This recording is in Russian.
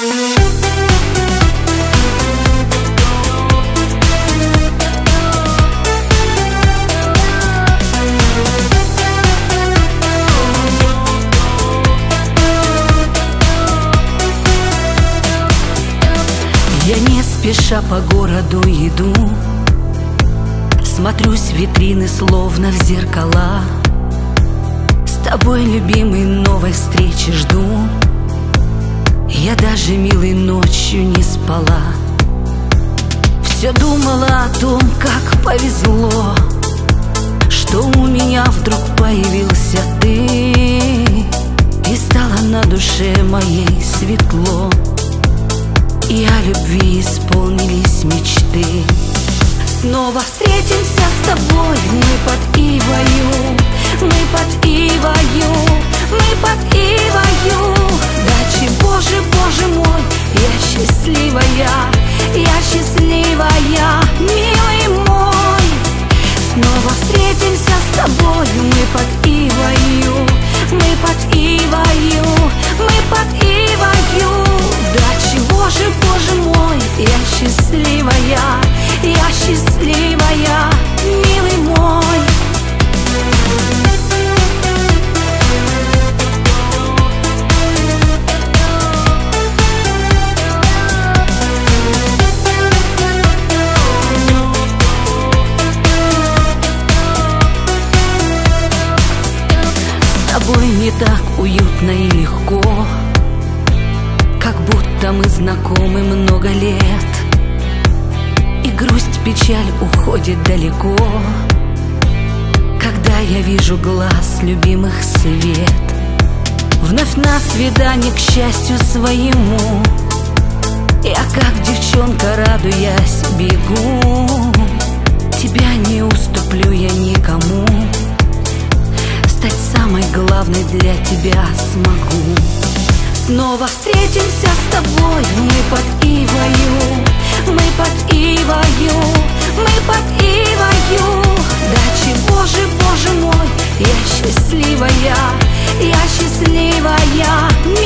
Я не спеша по городу иду, смотрюсь в витрины, словно в зеркала. С тобой, любимый, новой встречи жду. Я даже, милой, ночью не спала. Все думала о том, как повезло, что у меня вдруг появился ты, и стало на душе моей светло, и о любви исполнились мечты. Снова встретимся с тобой, мы под ивою, мы под ивою, мы под ивою. Да чего же, Боже мой, я счастливая, милый мой. Снова встретимся с тобой, мы под ивою, мы под ивою, мы под ивою. Да чего же, Боже мой, я счастливая, милый мой. С тобой не так уютно и легко, как будто мы знакомы много лет, и грусть, печаль уходит далеко, когда я вижу глаз любимых свет. Вновь на свидание к счастью своему я, как девчонка, радуясь, бегу. Тебя не уступлю я никому, стать самой главной для тебя смогу. Снова встретимся с тобой, мы под ивою, мы под ивою, мы под ивою. Да чего же, Боже мой, я счастливая,